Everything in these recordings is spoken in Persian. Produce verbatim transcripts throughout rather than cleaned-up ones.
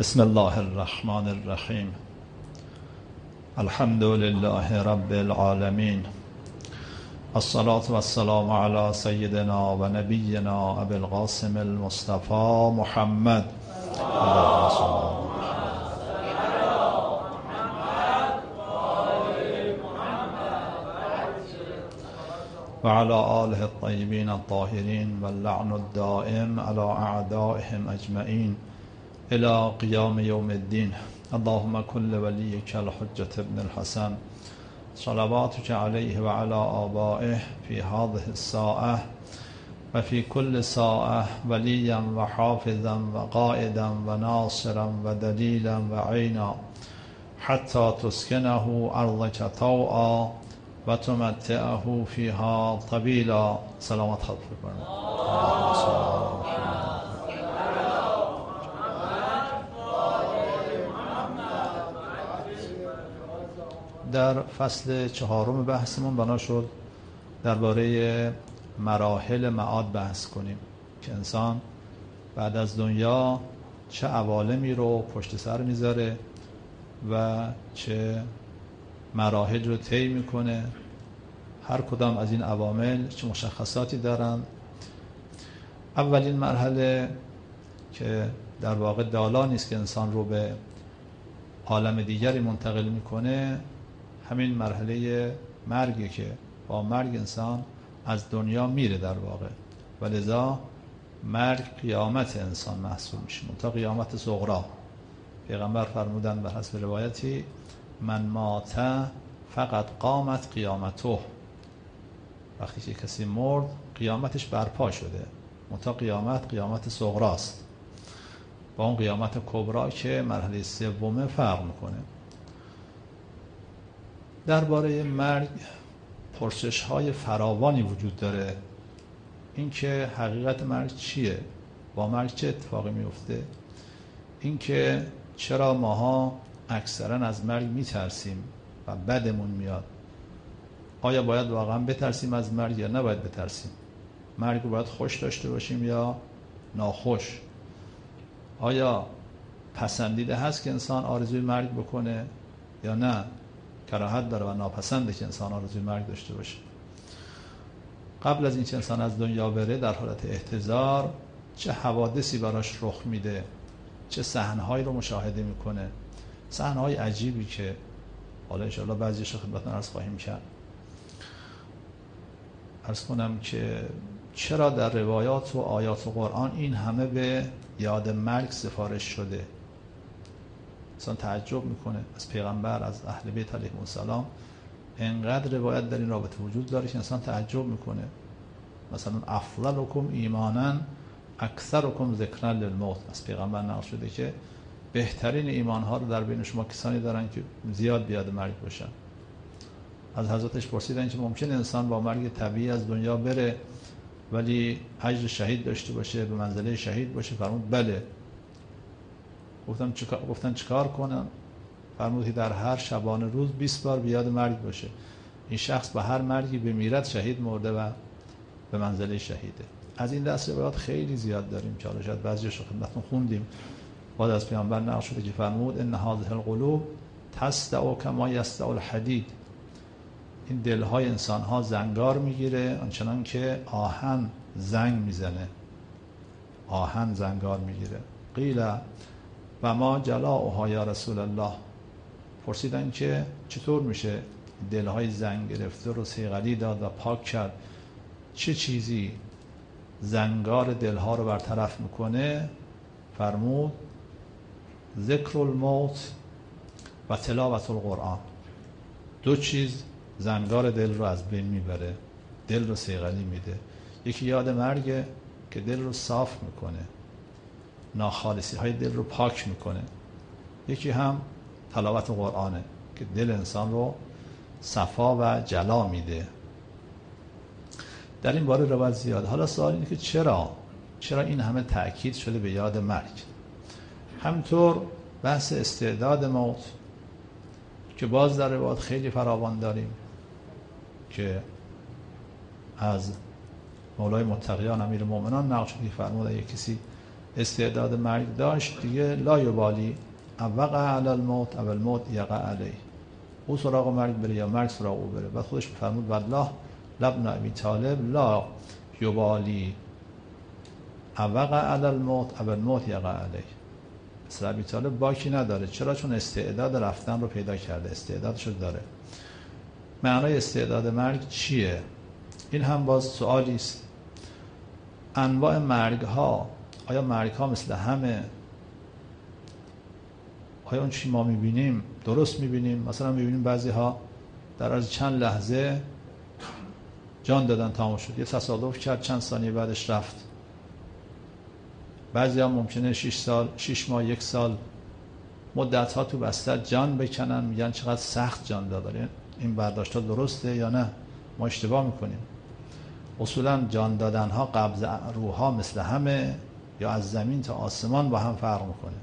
بسم الله الرحمن الرحیم. الحمد لله رب العالمین. الصلاة والسلام علی سیدنا و نبینا ابی القاسم المصطفى محمد و علی آله الطیبین الطاهرین و اللعن الدائم علی اعدائهم اجمعین الى قیام یوم الدین. اللهم كل وليك الحجة ابن الحسن صلواتك عليه وعلى آبائه في هذه الساعة وفي كل ساعة وليا وحافظا وقائدا وناصرا ودليلا وعينا حتى تسكنه أرضك طوعا وتمتعه فيها طويلا. سلامت خلق فرمایید. در فصل چهارم بحثمون بنا شد درباره مراحل معاد بحث کنیم که انسان بعد از دنیا چه عوالمی رو پشت سر میذاره و چه مراحل رو طی میکنه، هر کدام از این عوامل چه مشخصاتی دارن. اولین مرحله که در واقع دالانی است که انسان رو به عالم دیگری منتقل میکنه همین مرحله مرگه که با مرگ انسان از دنیا میره در واقع و لذا مرگ قیامت انسان محسوب میشه، تا قیامت صغرا. پیغمبر فرمودن به حسب روایتی من مات فقط قامت قیامته، وقتی که کسی مرد قیامتش برپا شده، تا قیامت قیامت صغراست با اون قیامت کبرا که مرحله سومه فرق میکنه. درباره مرگ پرسش های فراوانی وجود داره. اینکه حقیقت مرگ چیه؟ با مرگ چه اتفاقی میفته؟ اینکه چرا ماها اکثرا از مرگ میترسیم و بدمون میاد؟ آیا باید واقعا بترسیم از مرگ یا نباید بترسیم؟ مرگ رو باید خوش داشته باشیم یا ناخوش؟ آیا پسندیده هست که انسان آرزوی مرگ بکنه یا نه؟ کراهت داره و ناپسنده که انسان آرزوی مرگ داشته باشه. قبل از اینکه انسان از دنیا بره در حالت احتضار چه حوادثی براش رخ میده، چه صحنه‌هایی رو مشاهده میکنه، صحنه‌های عجیبی که حالا ان شاءالله بعضیش رو خدمتتون عرض خواهیم کرد. عرض کنم که چرا در روایات و آیات و قرآن این همه به یاد مرگ سفارش شده؟ انسان تعجب میکنه. از پیغمبر، از اهل بیت علیهم السلام انقدر روایت در این رابطه وجود داره که انسان تعجب میکنه. مثلا افضلکم ایمانا اکثرکم ذکرا للموت، از پیغمبر نقل شده که بهترین ایمان ها رو در بین شما کسانی دارن که زیاد بیاد مرگ باشن. از حضرتش پرسیدن که ممکن انسان با مرگ طبیعی از دنیا بره ولی اجر شهید داشته باشه، به منزله شهید باشه؟ فرمود بله. گفتم چیکار گفتن چیکار کنم؟ فرمود که در هر شبانه روز بیست بار بیاد مرگ باشه. این شخص به هر مرگی بمیرد شهید مرده و به منزله شهیده. از این دست روایات خیلی زیاد داریم که حالا شاید بعضیش رو خدمتتون خوندیم. بعد از پیامبر نقل شده که فرمود ان هذه القلوب تصدع کما یصدع الحدید، این دلهای انسانها زنگار میگیره آنچنان که آهن زنگ میزنه، آهن زنگار میگیره. قیل و ما جلاؤها یا رسول الله، پرسیدن که چطور میشه دلهای زنگ گرفته رو صیقلی داد و پاک کرد؟ چه چیزی زنگار دلها رو برطرف میکنه؟ فرمود ذکر الموت و تلاوت القرآن. دو چیز زنگار دل رو از بین میبره، دل رو صیقلی میده. یکی یاد مرگ که دل رو صاف میکنه، ناخالصی های دل رو پاک میکنه. یکی هم تلاوت قرآنه که دل انسان رو صفا و جلا میده. در این باره روایت زیاد. حالا سوال اینه که چرا چرا این همه تأکید شده به یاد مرگ؟ همینطور بحث استعداد موت که باز در روایت خیلی فراوان داریم که از مولای متقیان امیر مومنان نقل شده فرمود اگه کسی استعداد مرگ داشت دیگه لا یبالی وقع علی الموت او الموت یقع علیه، او سراغ مرگ بره یا مرگ سراغ او بره. بعد خودش فرمود والله لابن ابی طالب لا یبالی وقع علی الموت او الموت یقع علیه. مثل ابی طالب باکی نداره. چرا؟ چون استعداد رفتن رو پیدا کرده، استعدادش رو داره. معنای استعداد مرگ چیه؟ این هم باز سوالی است. انواع مرگ ها، آیا مرگ ها مثل همه؟ آیا اون چی ما میبینیم درست میبینیم؟ مثلا میبینیم بعضی ها در از چند لحظه جان دادن تمام شد، یه تصادف کرد چند ثانیه بعدش رفت. بعضی ها ممکنه شش سال، شش ماه، یک سال مدت ها تو بستر جان بکنن. میگن چقدر سخت جان دادن. این برداشت ها درسته یا نه؟ ما اشتباه میکنیم. اصولا جان دادن ها، قبض روح ها مثل همه یا از زمین تا آسمان با هم فرق میکنه؟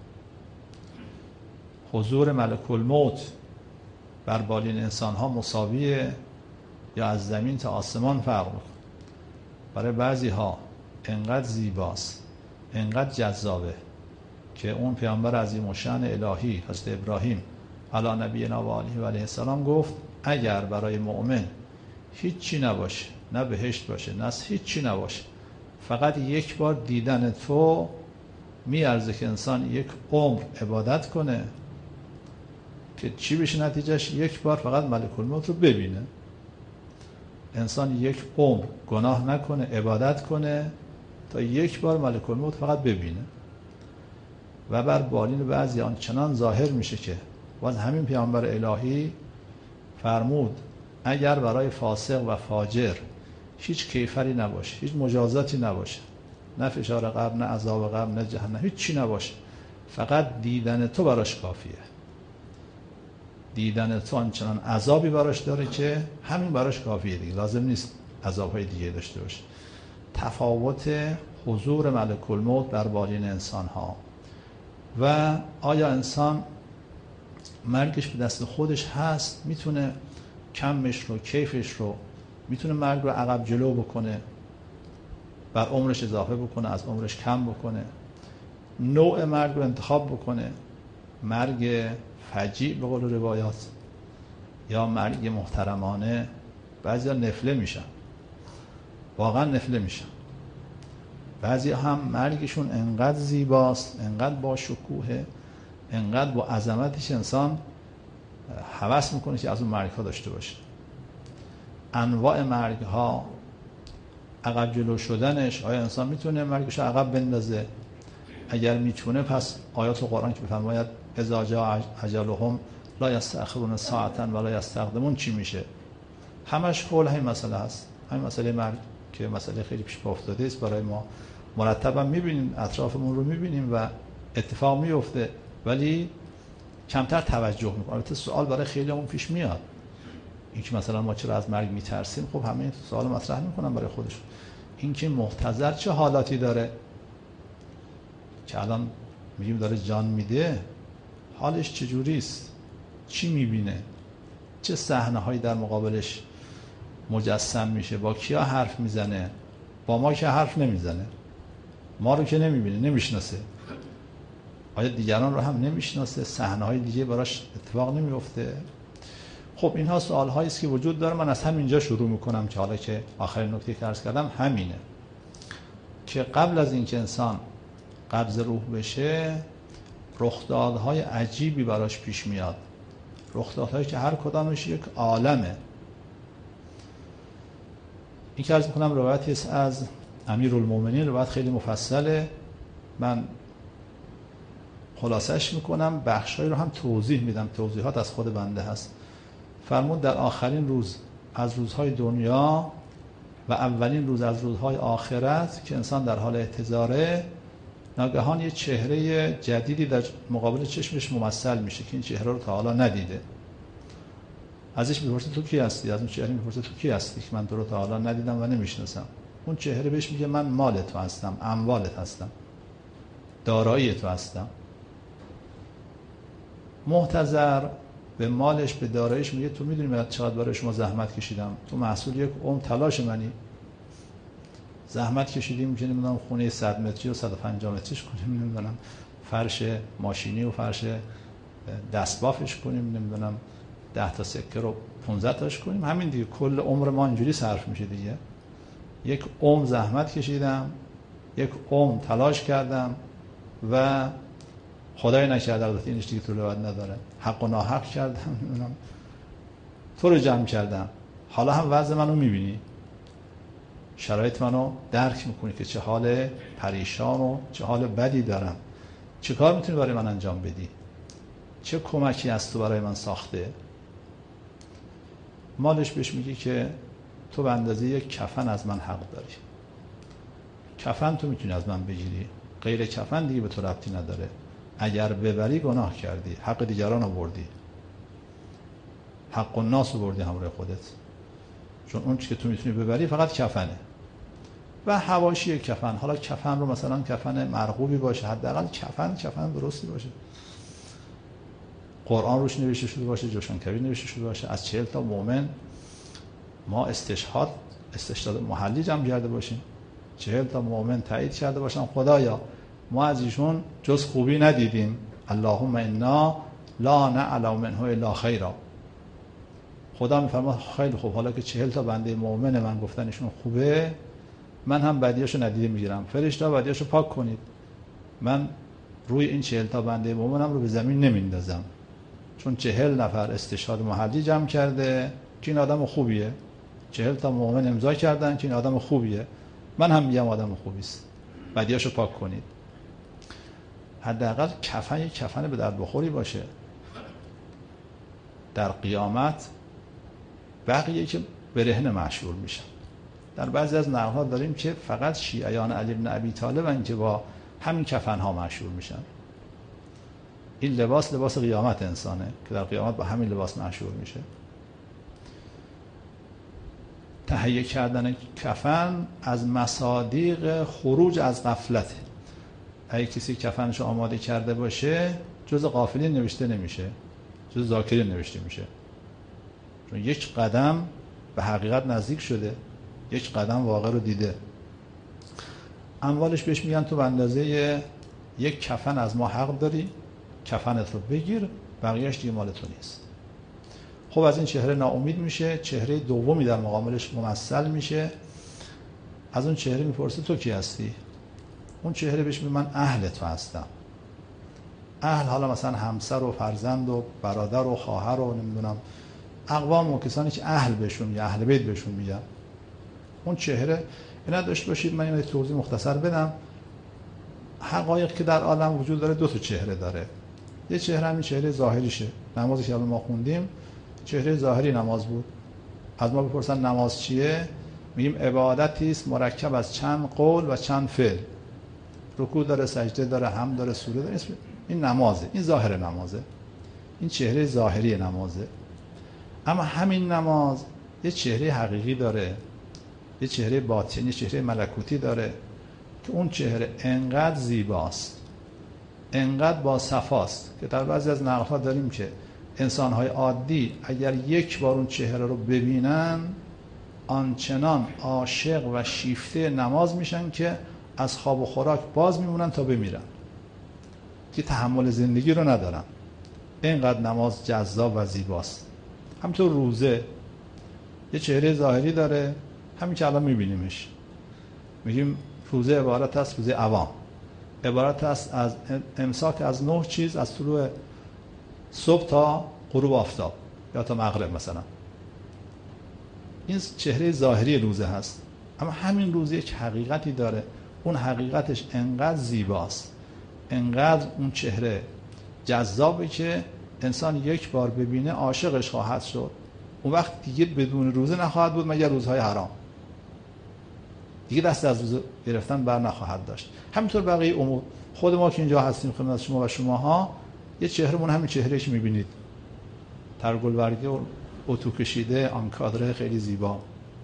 حضور ملک الموت بر بالین انسان ها مساویه یا از زمین تا آسمان فرق میکنه؟ برای بعضی ها انقدر زیباست، انقدر جذابه که اون پیامبر عظیم الشأن الهی حضرت ابراهیم علی نبینا و آله و علیه السلام گفت اگر برای مؤمن هیچی نباشه، نه بهشت باشه نه هیچی نباشه، فقط یک بار دیدن تو میارزه که انسان یک عمر عبادت کنه. که چی بشه نتیجهش؟ یک بار فقط ملک الموت رو ببینه. انسان یک عمر گناه نکنه، عبادت کنه تا یک بار ملک الموت فقط ببینه. و بر بالین بعضی آن چنان ظاهر میشه که باز همین پیامبر الهی فرمود اگر برای فاسق و فاجر هیچ کیفری نباشه، هیچ مجازاتی نباشه، نه فشار قبر، نه عذاب قبر، نه جهنم، هیچ چی نباشه، فقط دیدن تو براش کافیه. دیدن تو آنچنان عذابی براش داره که همین براش کافیه دیگه، لازم نیست عذابهای دیگه داشته باشه. تفاوت حضور ملک الموت در بالین انسان ها و آیا انسان مرگش به دست خودش هست، میتونه کمش رو، کیفش رو، میتونه مرگ رو عقب جلو بکنه، بر عمرش اضافه بکنه، از عمرش کم بکنه، نوع مرگ رو انتخاب بکنه، مرگ فجیع به قول روایات یا مرگ محترمانه. بعضی ها نفله میشن، واقعا نفله میشن. بعضی هم مرگشون انقدر زیباست، انقدر با شکوه، انقدر با عظمتش انسان هوس میکنه که از اون مرگ ها داشته باشه. انواع مرگ ها، عقب جلو شدنش، آیا انسان میتونه مرگش عقب بندازه؟ اگر میتونه پس آیات قرآن که بفرماید اذا جاء اجلهم لا یستأخرون ساعة ولا یستقدمون چی میشه؟ همش حول همین مسئله هست، همین مسئله مرگ که مسئله خیلی پیش پا افتاده است برای ما. مرتبا میبینیم، اطرافمون رو میبینیم و اتفاق میفته، ولی کمتر توجه میکنیم. البته سوال برای خیلیمون پیش میاد، اینکه مثلا ما چرا از مرگ میترسیم؟ خب همه سوال مطرح میکنن برای خودشون. اینکه محتضر چه حالاتی داره که الان میگیم داره جان میده، حالش چجوری است؟ چی میبینه؟ چه صحنه هایی در مقابلش مجسم میشه؟ با کیا حرف میزنه؟ با ما که حرف نمیزنه، ما رو که نمیبینه، نمیشناسه. آیا دیگران رو هم نمیشناسه؟ صحنه های دیگه براش اتفاق نمیفته؟ خب اینها سوال هایی است که وجود داره. من از همینجا شروع میکنم که حالا که آخرین نکته که عرض کردم همینه که قبل از اینکه انسان قبض روح بشه رخدادهای عجیبی براش پیش میاد، رخدادهایی که هر کدامش یک عالمه. این که عرض میکنم روایتی است از امیرالمومنین، روایت خیلی مفصله، من خلاصش میکنم، بخشایی رو هم توضیح میدم، توضیحات از خود بنده هست. فرمود در آخرین روز از روزهای دنیا و اولین روز از روزهای آخرت که انسان در حال احتضاره، ناگهان یه چهره جدیدی در مقابل چشمش ممثل میشه که این چهره رو تا حالا ندیده. ازش میپرسه تو کی هستی؟ از اون چهره میپرسه تو کی هستی که من تو رو تا حالا ندیدم و نمیشناسم. اون چهره بهش میگه من مال تو هستم، اموالت هستم، دارایی تو هستم. محتضر به مالش، به داراییش میگه تو میدونی من چقدر برای شما زحمت کشیدم، تو محصول یک عمر تلاش منی، زحمت کشیدیم که نمیدونم خونه صد متری و صد و پنجاه متریش کنیم، نمیدونم فرش ماشینی و فرش دستبافش کنیم، نمیدونم ده تا سکه رو پانزده تاش کنیم. همین دیگه کل عمر ما اینجوری صرف میشه دیگه. یک عمر زحمت کشیدم، یک عمر تلاش کردم و خدای نکرده، البته اینش دیگه طول بعد نداره، حق و ناحق کردم، نمیدونم تو رو جمع کردم. حالا هم وضع منو میبینی، شرایط منو درک میکنی که چه حال پریشان و چه حال بدی دارم. چه کار میتونی برای من انجام بدی؟ چه کمکی از تو برای من ساخته؟ مالش بهش میگی که تو به اندازه یک کفن از من حق داری. کفن تو میتونی از من بگیری، غیر کفن دیگه به تو ربطی نداره. اگر ببری گناه کردی، حق دیگران رو بردی، حق الناس رو بردی همراه خودت، چون اون چیزی که تو میتونی ببری فقط کفنه و حواشی کفن. حالا کفن رو مثلا کفن مرغوبی باشه، حداقل کفن کفن درستی باشه، قرآن روش نوشته شده باشه، جوشان کبیر نوشته شده باشه، از چهل تا مؤمن ما استشهاد استشهاد محلی جمع کرده باشیم، چهل تا مؤمن تایید کرده باشن خدایا ما از ایشون جز خوبی ندیدیم، اللهم انا لا نعلم منه الا خیرا. خدا میفرما خیلی خوب، حالا که چهل تا بنده مؤمن من گفتن ایشون خوبه، من هم بدیاشو ندیده میگیرم، فرشته بدیاشو پاک کنید، من روی این چهل تا بنده مؤمنم رو به زمین نمیندازم، چون چهل نفر استشهاد محلی جمع کرده که این آدم خوبیه، چهل تا مؤمن امضا کردن که این آدم خوبیه، من هم میگم آدم خوبی است، بدیاشو پاک کنید. حداقل کفن یک کفن به درد بخوری باشه. در قیامت بقیه که برهنه محشور میشن. در بعضی از نقل‌ها داریم که فقط شیعیان علی بن ابی طالب که با همین کفن ها محشور میشن. این لباس لباس قیامت انسانه که در قیامت با همین لباس محشور میشه. تهیه کردن کفن از مصادیق خروج از غفلته. اگه کسی کفنشو آماده کرده باشه جز غافلین نوشته نمیشه، جز ذاکرین نوشته میشه، چون یک قدم به حقیقت نزدیک شده، یک قدم واقع رو دیده. اموالش بهش میگن تو به اندازه یک کفن از ما حق داری، کفنت رو بگیر، بقیهش دیگه مال تو نیست. خب از این چهره ناامید میشه، چهره دومی در مقابلش ممثل میشه. از اون چهره میپرسه تو کی هستی؟ اون چهره بهش میگه من اهل تو هستم. اهل حالا مثلا همسر و فرزند و برادر و خواهر و نمیدونم اقوام و کسانی که اهل بهشون یا اهل بیت بهشون میگن. اون چهره اینا داشت باشید من اینو توضیح مختصر بدم. حقایق که در عالم وجود داره دو تا چهره داره. یه چهره همین چهره ظاهریشه، نمازی که ما خوندیم چهره ظاهری نماز بود. از ما بپرسن نماز چیه؟ میگیم عبادتی است مرکب از چند قول و چند فعل. رکوع داره، سجده داره، حمد داره، سوره داره. این نمازه، این ظاهر نمازه، این چهره ظاهری نمازه. اما همین نماز یه چهره حقیقی داره، یه چهره باطنی، یه چهره ملکوتی داره که اون چهره انقدر زیباست، انقدر با صفاست که در بعضی از نقل‌ها داریم که انسان‌های عادی اگر یک بار اون چهره رو ببینن آنچنان عاشق و شیفته نماز میشن که از خواب و خوراک باز میمونن تا بمیرن، که تحمل زندگی رو ندارن. اینقدر نماز جذاب و زیباست. همینطور روزه یه چهره ظاهری داره، همین که الان میبینیمش. میگیم روزه عبارت است، روزه عوام عبارت است از امساک از نه چیز، از طلوع صبح تا غروب آفتاب یا تا مغرب مثلا. این چهره ظاهری روزه هست. اما همین روزه یک حقیقتی داره، اون حقیقتش انقدر زیباست، انقدر اون چهره جذابه که انسان یک بار ببینه عاشقش خواهد شد. اون وقت دیگه بدون روزه نخواهد بود مگر روزهای حرام، دیگه دست از روزه گرفتن بر نخواهد داشت. همینطور بقیه امور. خود ما که اینجا هستیم خدمت شما و شماها یه چهرهمون همین چهرهش میبینید، ترگلبرگی و اتو کشیده، آنکادره خیلی زیبا.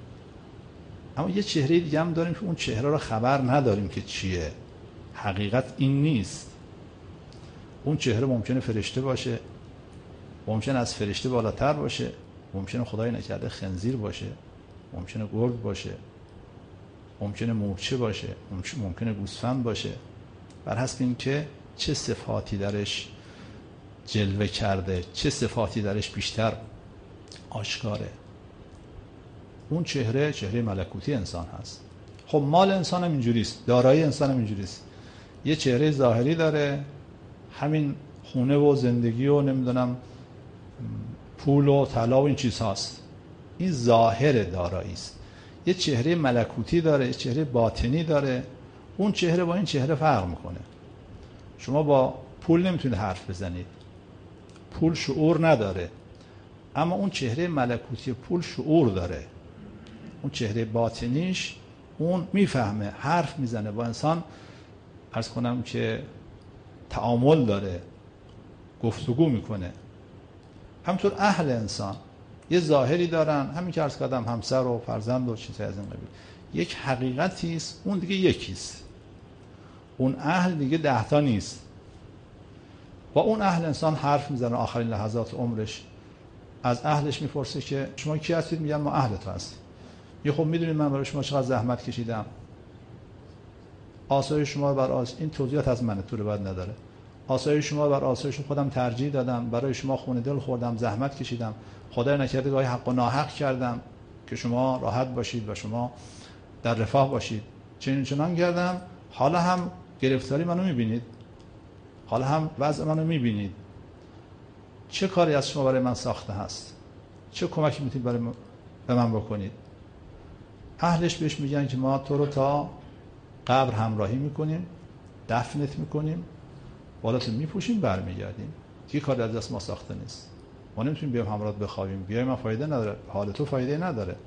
اما یه چهره دیگه هم داریم که اون چهره رو خبر نداریم که چیه. حقیقت این نیست. اون چهره ممکنه فرشته باشه، ممکنه از فرشته بالاتر باشه، ممکنه خدای نکرده خنزیر باشه، ممکنه گرگ باشه، ممکنه مورچه باشه، ممکنه گوسفند باشه، بر حسب این که چه صفاتی درش جلوه کرده، چه صفاتی درش بیشتر آشکاره. اون چهره چهره ملکوتی انسان هست. خب مال انسان هم اینجوریست، دارایی انسان هم اینجوریست. یه چهره ظاهری داره، همین خونه و زندگی و نمیدونم پول و طلا و این چیز هاست، این ظاهر دارایی است. یه چهره ملکوتی داره، یه چهره باطنی داره. اون چهره با این چهره فرق میکنه. شما با پول نمیتونید حرف بزنید، پول شعور نداره، اما اون چهره ملکوتی پول شعور داره. اون چهره باطنیش اون میفهمه، حرف میزنه با انسان، عرض کنم که تعامل داره، گفتگو میکنه. همطور اهل انسان یه ظاهری دارن، همین که عرض کردم همسر و فرزند و چیزای از این قبیل، یک حقیقتی است، اون دیگه یکیست. اون اهل دیگه ده تا نیست. با اون اهل انسان حرف میزنه آخرین لحظات عمرش، از اهلش میپرسه که شما کی هستید؟ میگن ما اهل تو هستیم. یه خب میدونید من برای شما چقدر زحمت کشیدم، آسایش شما بر آسایش، این توضیحات از منه، طول بعد نداره. آسایش شما بر آسایش خودم ترجیح دادم، برای شما خون دل خوردم، زحمت کشیدم، خدای نکرده گاهی حق و ناحق کردم که شما راحت باشید و شما در رفاه باشید، چنین چنان کردم. حالا هم گرفتاری منو میبینید، حالا هم وضع منو میبینید. چه کاری از شما برای من ساخته هست؟ چه کمکی میتونید برای من به من بکنید؟ اهلش بهش میگن که ما تو رو تا قبر همراهی میکنیم، دفنت میکنیم، بالاتو میپوشیم، برمیگردیم. دیگه کاری از دست ما ساخته نیست. ما نمیتونیم بیایم همراهت بخوابیم، بیای من فایده نداره، حال تو فایده نداره.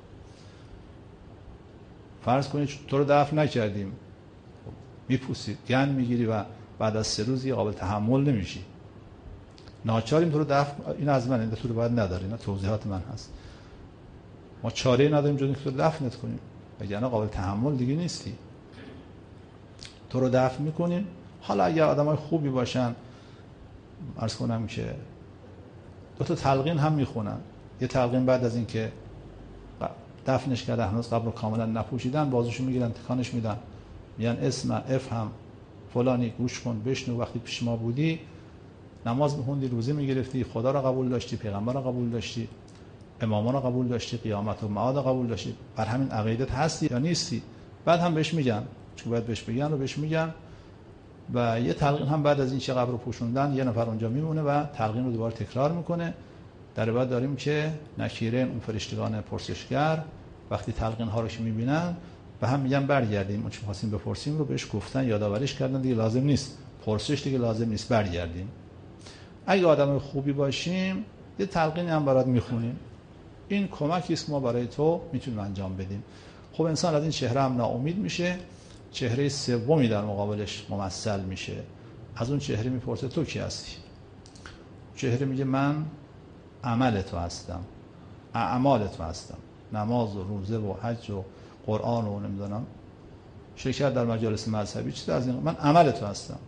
فرض کنید تو رو دفن نکردیم، میپوسید، گند میگیری و بعد از سه روز قابل تحمل نمیشی، ناچاریم تو رو دفن. این از من، این تو رو باید نداره، اینا توضیحات من هست. ما چاره‌ای نداریم جز اینکه تو رو دفنت کنیم، وگرنه قابل تحمل دیگه نیستی. تو رو دفن میکنیم. حالا اگر آدمای خوبی باشن، عرض کنم که دو تا تلقین هم میخونن. یه تلقین بعد از اینکه دفنش کرده هنوز قبر رو کاملا نپوشیدن، بازوشو میگیرن تکانش میدن، میگن اسم اف هم فلانی، گوش کن بشنو، وقتی پیش ما بودی نماز میخوندی، روزه میگرفتی، خدا رو قبول داشتی، پیغمبر رو قبول داشتی، امامان رو قبول داشتی، قیامت و معاد رو قبول داشتی، بر همین عقیدت هستی یا نیستی؟ بعد هم بهش میگن، چون باید بهش بگن رو بهش میگن. و یه تلقین هم بعد از این چه قبر رو پوشوندن، یه نفر اونجا میمونه و تلقین رو دوباره تکرار میکنه. در بعد داریم که نکیرین، اون فرشتگان پرسشگر، وقتی تلقین ها رو که میبینن و هم میگن برگردیم، اون چه خواستیم بپرسیم رو بهش گفتن، یادآوریش کردن، دیگه لازم نیست پرسش، دیگه لازم نیست، برگردیم. اگه آدم خوبی باشیم یه تلقینی هم برات میخونیم، این کمکی است که ما برای تو میتونیم انجام بدیم. خب انسان از این چهره هم ناامید میشه، چهره سومی در مقابلش ممثل میشه. از اون چهره میپرسه تو کی هستی؟ چهره میگه من عمل تو هستم، اعمال تو هستم، نماز و روزه و حج و قرآن و نمیدونم شرکت در مجالس مذهبی، چیز از این، من عمل تو هستم.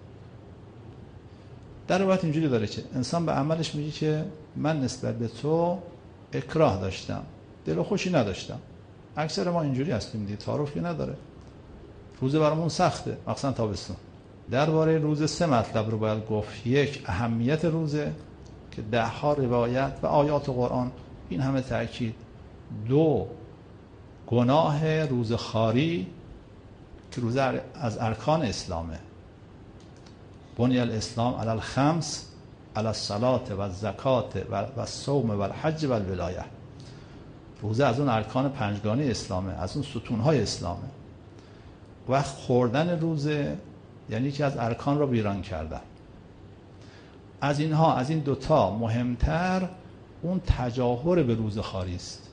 در روایت اینجوری داره که انسان به عملش میگه که من نسبت به تو اکراه داشتم، دل و خوشی نداشتم. اکثر ما اینجوری هستیم دیگه، تعارفی نداره. روزه برامون سخته، مخصوصا تابستون. درباره روزه سه مطلب رو باید گفت. یک، اهمیت روزه که ده ها روایت و آیات و قرآن این همه تأکید. دو، گناه روزه خواری که روزه از ارکان اسلامه. بنی الاسلام علی الخمس، علی الصلاة و الزکات و الصوم و الحج و الولایه. روزه از اون ارکان پنجگانه اسلامه، از اون ستونهای اسلامه. و خوردن روزه یعنی که از ارکان را ویران کردن. از اینها، از این دوتا مهمتر اون تجاهر به روزه خواری است.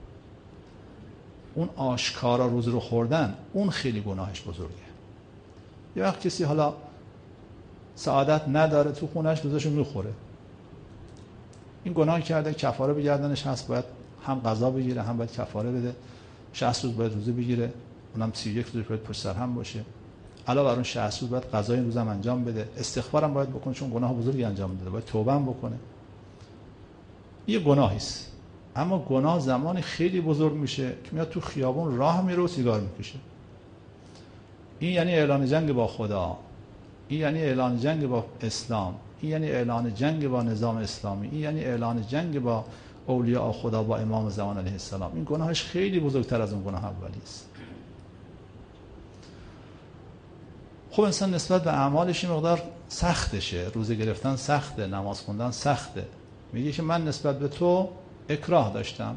اون آشکارا روزه رو خوردن، اون خیلی گناهش بزرگه. یه وقت کسی حالا سعادت نداره، تو خونش روزشو میخوره، این گناه کرده، کفاره بگردنش هست، باید هم قضا بگیره هم باید کفاره بده. شصت روز باید روزه بگیره، اونم سی و یک روز باید پشت سر هم باشه. علاوه بر اون شصت روز باید قضای این روزم انجام بده، استغفار هم باید بکنه چون گناه بزرگی انجام داده، باید توبه هم بکنه. یه گناهی است، اما گناه زمانی خیلی بزرگ میشه که میاد تو خیابون راه میره و سیگار میکشه. این یعنی اعلان جنگ با خدا، این یعنی اعلان جنگ با اسلام، این یعنی اعلان جنگ با نظام اسلامی، این یعنی اعلان جنگ با اولیاء خدا، با امام زمان علیه السلام. این گناهش خیلی بزرگتر از اون گناه اولی است. خب انسان نسبت به اعمالش این مقدار سختشه، روزه گرفتن سخته، نماز خوندن سخته. میگه که من نسبت به تو اکراه داشتم،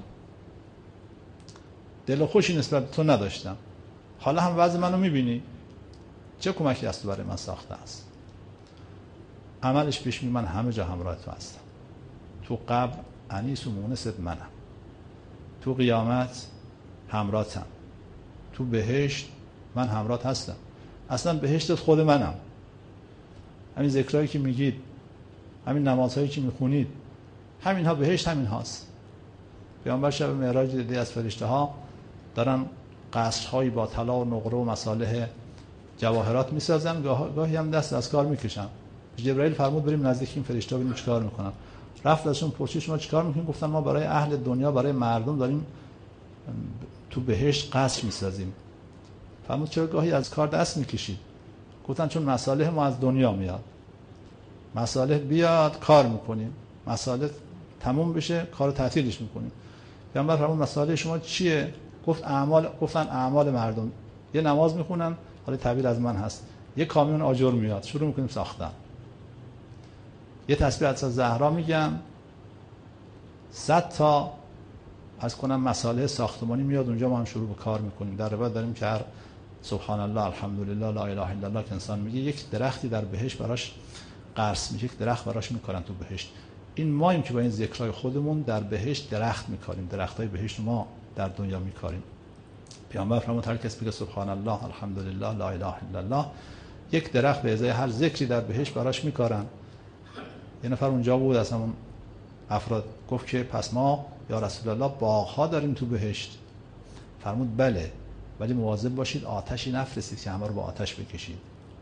دل خوشی نسبت به تو نداشتم، حالا هم وضع منو میبینی، چه کمکی از تو برای من ساخته است؟ عملش پیش می من همه جا همراه تو هستم، تو قبر انیس و مونست منم، تو قیامت همراهتم، تو بهشت من همراهت هستم. اصلا بهشتت خود منم. همین ذکرهایی که میگید، همین نمازهایی که میخونید، همین ها بهشت همین هاست. پیامبر شب معراج دیدی از فرشته ها دارن قصرهایی با طلا و نقره و مصالح جواهرات میسازن، گاه... گاهی هم دست از کار میکشن. جبرائیل فرمود بریم نزدیک این فرشته ها ببینیم چیکار میکنن. رفت ازشون پرسید شما چیکار میکنین؟ گفتن ما برای اهل دنیا، برای مردم داریم تو بهشت قصر میسازیم. فرمود چرا گاهی از کار دست میکشید؟ گفتن چون مصالح ما از دنیا میاد، مصالح بیاد کار میکنیم، مصالح تموم بشه کارو تعطیلش میکنیم. پیامبر فرمود مصالح شما چیه؟ گفت اعمال. گفتن اعمال مردم. یه نماز میخونن، حالا تعبیر از من هست، یه کامیون آجر میاد شروع میکنیم ساختن. یه تسبیح از زهرا میگم، صد تا از کنم مصالح ساختمانی میاد اونجا، ما هم شروع به کار میکنیم. در روایت داریم که هر سبحان الله الحمدلله لا اله الا الله که انسان میگه یک درختی در بهشت براش قرض میشه، یک درخت براش میکارن تو بهشت. این ماییم که با این ذکرای خودمون در بهشت درخت میکاریم، درختای بهشت ما در دنیا میکاریم. پیامبر فرمود هر کس بگه سبحان الله الحمدلله لا اله الا الله، یک درخت به ازای هر ذکری در بهشت براش میکارن. یه نفر اونجا بود از همون افراد، گفت که پس ما یا رسول الله باغ‌ها داریم تو بهشت؟ فرمود بله، ولی مواظب باشید آتشی نفرستید که همه رو با آتش بکشید.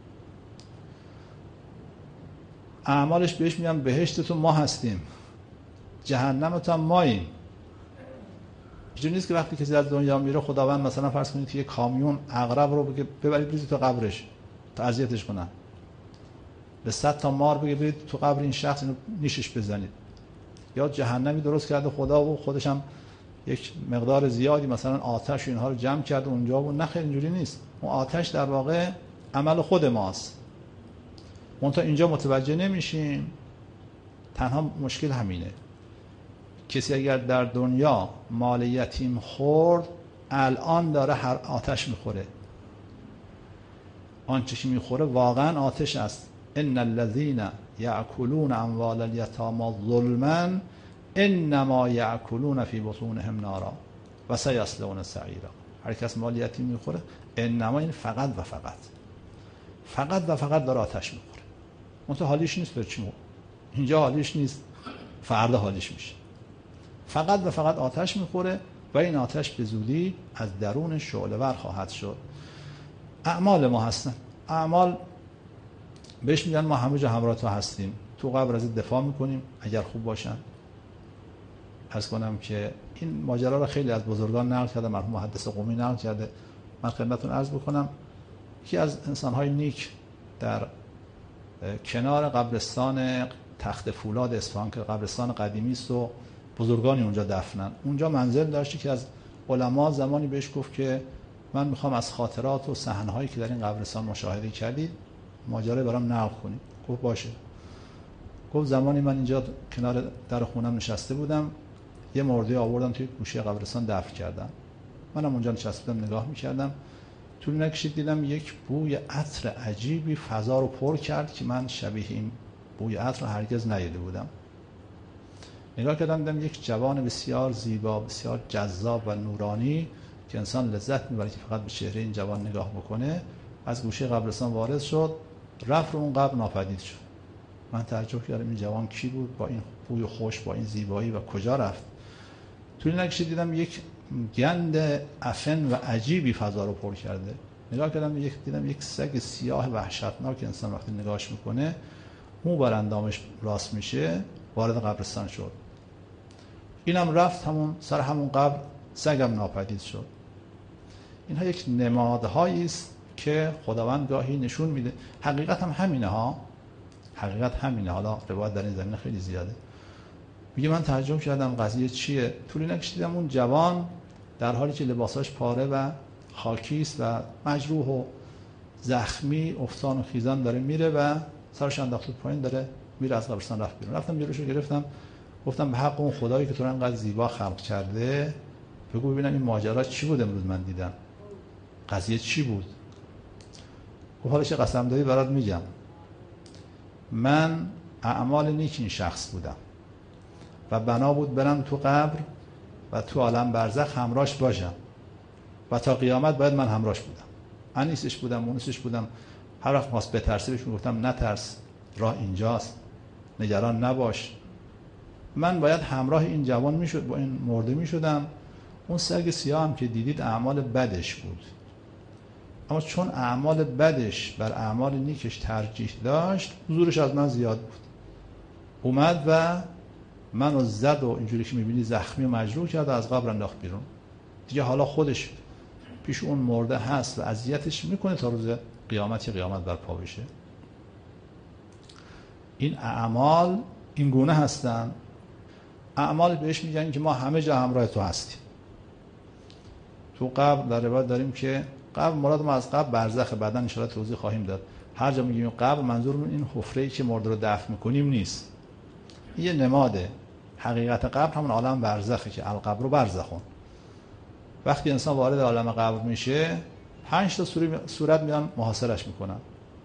اعمالش بهش میگن بهشتتون ما هستیم، جهنمتون ماییم. اینجوری نیست که وقتی کسی از دنیا میره خداوند مثلا فرض کنید که یه کامیون عقرب رو بگه ببرید بریزید تو قبرش تا اذیتش کنن، به صد تا مار بگه برید تو قبر این شخص اینو نیشش بزنید. یا جهنمی درست کرده خدا و خودش هم یک مقدار زیادی مثلا آتش و اینها رو جمع کرده اونجا و نه، خیر اینجوری نیست. اون آتش در واقع عمل خود ماست. اون تا اینجا متوجه نمیشیم. تنها مشکل همینه. کسی اگر در دنیا مال یتیم خورد، الان داره هر آتش میخوره. آنچه که میخوره واقعا آتش است. ان الذين یأکلون اموال الیتامی ظلما انما یأکلون فی بطونهم نارا و سیصلون سعیرا. هر کس مال یتیم میخوره، انما این فقط و فقط فقط و فقط داره آتش میخوره. اون تو حالیش نیست بر چی؟ اینجا حالیش نیست، فردا حالیش میشه. فقط و فقط آتش میخوره و این آتش به زودی از درون شعله ور خواهد شد. اعمال ما هستن. اعمال بهش میگن ما همه جا همراه تو هستیم، تو قبر از دفاع میکنیم اگر خوب باشن. عرض کنم که این ماجرا رو خیلی از بزرگان نقل کرده، مرحوم محدث قمی نقل کرده. من خدمتتون عرض بکنم که از انسان‌های نیک در کنار قبرستان تخت فولاد اصفهان که قبرستان قدیمی است و بزرگانی اونجا دفنن، اونجا منزل داشتی که از علما زمانی بهش گفت که من میخوام از خاطرات و صحنه‌هایی که در این قبرستان مشاهده کردید ماجرا برام نقل کنید. گفت باشه. گفت زمانی من اینجا کنار در خونم نشسته بودم، یه مرده آوردن توی گوشه قبرستان دفن کردن. منم اونجا نشسته بودم نگاه می‌کردم. طول نکشید دیدم یک بوی عطر عجیبی فضا رو پر کرد که من شبیه این بوی عطر رو هرگز ندیده بودم. نگاه کردم دیدم یک جوان بسیار زیبا، بسیار جذاب و نورانی که انسان لذت می‌بره که فقط به چهره این جوان نگاه بکنه، از گوشه قبرستان وارد شد، رفت رو اون قبر ناپدید شد. من تعجب کردم این جوان کی بود با این بوی خوش، با این زیبایی و کجا رفت؟ طول نکشید دیدم یک گند عفن و عجیبی فضا رو پر کرده. نگاه کردم یک دیدم یک سگ سیاه وحشتناک که انسان وقتی نگاهش میکنه مو بر اندامش راست میشه، وارد قبرستان شد. اینم رفت همون سر همون قبر، سگم ناپدید شد. اینها یک نمادهایی است که خداوند گاهی نشون میده. حقیقت هم همینه ها، حقیقت همینه. حالا روایت در این زمینه خیلی زیاده. میگه من تعجب کردم قضیه چیه، طولی نکشیدم اون جوان در حالی که لباساش پاره و خاکی است و مجروح و زخمی افتان و خیزان داره میره و سرش انداخته پایین داره میره از قبرستان رفت بیرون. رفتم جلوشو گرفتم گفتم به حق اون خدایی که تو رو انقدر زیبا خلق کرده بگو ببینم این ماجرا چی بود امروز من دیدم، قضیه چی بود؟ گفت حالا چه قسم داری برات میگم. من اعمال نیک این شخص بودم و بنا بود برم تو قبر و تو عالم برزخ همراهش باشم و تا قیامت باید من همراهش بودم. انیسش بودم، مونسش بودم. هر وقت خواست بترسه بهش میگفتم نترس، راه اینجاست، نگران نباش. من باید همراه این جوان میشد، با این مرده میشدم. اون سگ سیاه هم که دیدید اعمال بدش بود، اما چون اعمال بدش بر اعمال نیکش ترجیح داشت حضورش از من زیاد بود. اومد و منو زد و اینجوری که میبینی زخمی و مجروح کرد و از قبر انداخت بیرون. دیگه حالا خودش پیش اون مرده هست و اذیتش میکنه تا روز قیامت قیامت برپا بشه. این اعمال این گونه هستن. اعمال بهش میگن که ما همه جا همراه تو هستیم. تو قبر در روایت داریم که قبر مراد ما از قبر برزخ، بعداً ان شاءالله توضیح خواهیم داد. هر جا میگیم قبر منظورمون این حفره‌ای که مرده رو دفن میکنیم نیست. یه نماده. حقیقت قبر همون عالم برزخه که القبر و برزخون. وقتی انسان وارد عالم قبر میشه پنج تا صورت میان محاصرش میکنن.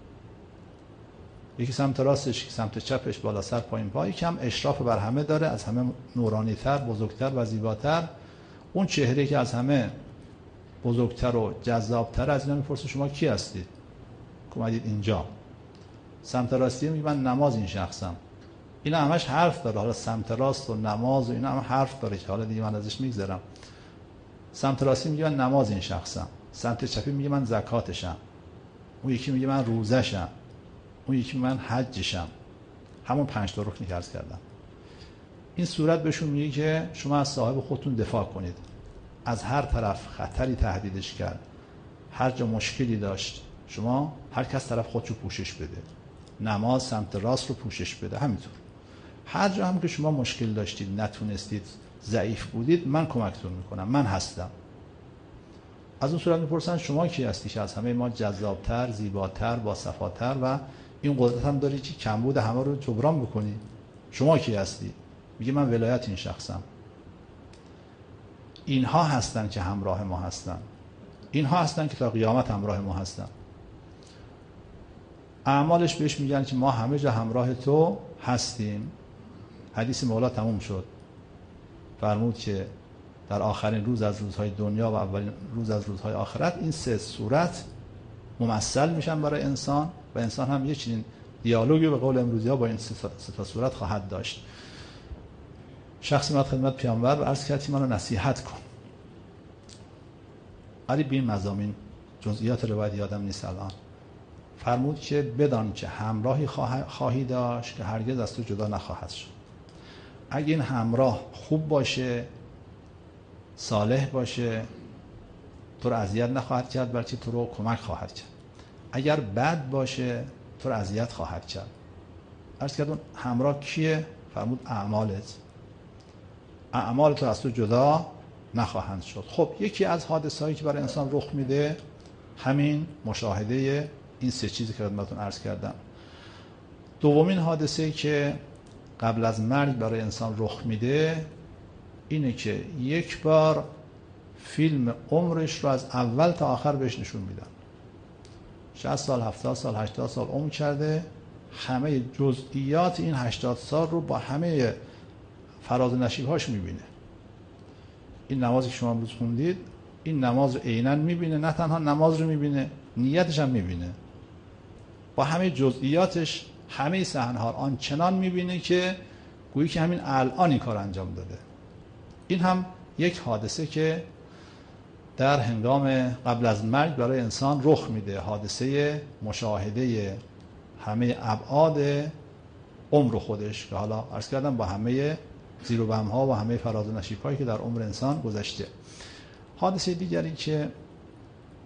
یکی سمت راستش، یکی سمت چپش، بالا سر پایین پا. یکی هم اشراف بر همه داره، از همه نورانی‌تر، بزرگتر و زیباتر. اون چهره که از همه بزرگتر و جذابتر از اینا میپرسه شما کی هستید؟ که اومدید اینجا. سمت راستی میگه من نماز این شخصم. اینا همش حرف داره. حالا سمت راست و نماز و اینا هم حرف داره که حالا دیگه من ازش میگذرم. سمت راستی میگه من نماز این شخصم. سمت چپی میگه من زکاتشم. اون یکی میگه من روزشم. اون یکی من حجشم. همون پنج تا رکنی که عرض کردم. این صورت بهشون میگه که شما از صاحب خودتون دفاع کنید. از هر طرف خطری تهدیدش کرد، هر جا مشکلی داشت، شما هر کس طرف خودشو پوشش بده. نماز سمت راست رو پوشش بده. همینطور هر جا هم که شما مشکل داشتید، نتونستید، ضعیف بودید، من کمکتون میکنم، من هستم. از اون صورت میپرسن شما کی هستی که از همه ما جذابتر، زیباتر، با صفاتر و این قدرت هم داری که کمبود همه رو جبران بکنی؟ شما کی هستی؟ میگه من ولایت این شخصم. اینها هستن که همراه ما هستن. اینها هستن که تا قیامت همراه ما هستن. اعمالش بهش میگن که ما همه جا همراه تو هستیم. حدیث مولا تموم شد. فرمود که در آخرین روز از روزهای دنیا و اولین روز از روزهای آخرت این سه صورت ممثل میشن برای انسان و انسان هم یه چنین دیالوگی به قول امروزی ها با این سه تا صورت خواهد داشت. شخصی اومد خدمت پیامبر و عرض کرد منو نصیحت کن. علی بین مضامین جزئیات روایت یادم نیست الان. فرمود که بدان که همراهی خواهی داشت که هرگز از تو جدا نخواهد شد. اگه این همراه خوب باشه، صالح باشه، تو رو اذیت نخواهد کرد بلکه تو رو کمک خواهد کرد. اگر بد باشه تو رو اذیت خواهد کرد. عرض کردم همراه کیه؟ فرمود اعمالت. اعمال تو از تو جدا نخواهند شد. خب یکی از حادثه‌هایی که برای انسان رخ میده همین مشاهده این سه چیزی که خدمتتون عرض کردم. دومین حادثه‌ای که قبل از مرگ برای انسان رخ میده اینه که یک بار فیلم عمرش رو از اول تا آخر بهش نشون میدن. شصت سال، هفتاد سال، هشتاد سال عمر کرده، همه جزئیات این هشتاد سال رو با همه فراز و نشیب‌هاش میبینه. این نمازی که شما امروز خوندید، این نماز رو عیناً میبینه. نه تنها نماز رو میبینه، نیتش هم میبینه. با همه جزئیاتش، همه صحنه‌ها آنچنان میبینه که گویی که همین الان این کار انجام داده. این هم یک حادثه که در هنگام قبل از مرگ برای انسان رخ میده. حادثه مشاهده همه ابعاد عمر خودش که حالا عرض کردم با همه زیر و بم ها و همه فراز و نشیب هایی که در عمر انسان گذشته. حادثه دیگری که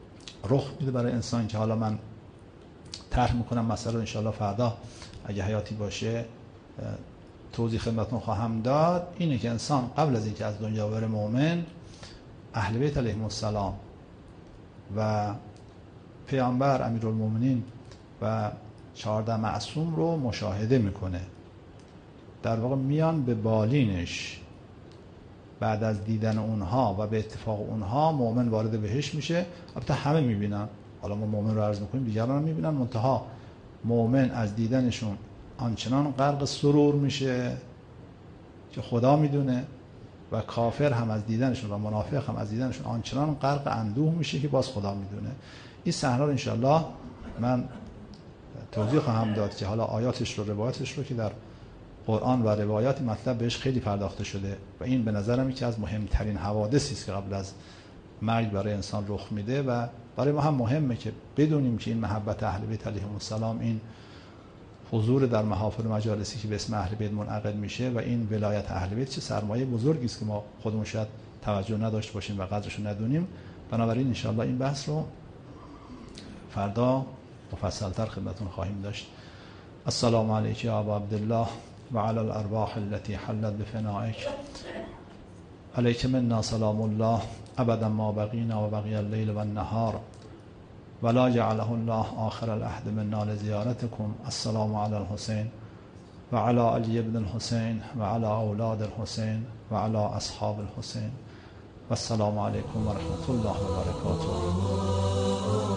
رخ میده برای انسان که حالا من طرح میکنم مثلا رو انشاءالله فردا اگه حیاتی باشه توضیح خدمتتون خواهم داد. اینه که انسان قبل از اینکه از دنیا بره مؤمن اهل بیت علیهم السلام و پیامبر امیرالمومنین و چهارده معصوم رو مشاهده میکنه، در واقع میان به بالینش. بعد از دیدن اونها و به اتفاق اونها مؤمن وارد بهشت میشه. البته همه میبینن، حالا ما مؤمن رو عرض میکنیم، دیگران هم میبینن، منتها مؤمن از دیدنشون آنچنان غرق سرور میشه که خدا میدونه، و کافر هم از دیدنشون و منافق هم از دیدنشون آنچنان غرق اندوه میشه که باز خدا میدونه. این صحنه رو انشالله من توضیح خواهم داد که حالا آیاتش رو، روایاتش رو که در قرآن و روایات مطلب بهش خیلی پرداخته شده و این به نظرم یکی از مهمترین حوادثی است که قبل از مرگ برای انسان رخ میده و برای ما هم مهمه که بدونیم که این محبت اهل بیت علیهم السلام، این حضور در محافل و مجالسی که به اسم اهل بیت منعقد میشه و این ولایت اهل بیت چه سرمایه بزرگی است که ما خودمون شاید توجه نداشته باشیم و قدرش رو ندونیم. بنابراین ان شاءالله این بحث رو فردا مفصل‌تر خدمتتون خواهیم داشت. السلام علیک یا ابا عبدالله و علی الارواح التي حلت بفنائک، علیک منا سلام الله ابدا ما بقینا و بقی اللیل و النهار ولا جعله الله آخر العهد منا لزیارتكم. السلام علی الحسین و علی علی ابن الحسین و علی اولاد الحسین و علی اصحاب الحسین و السلام علیکم و رحمت الله و برکاته.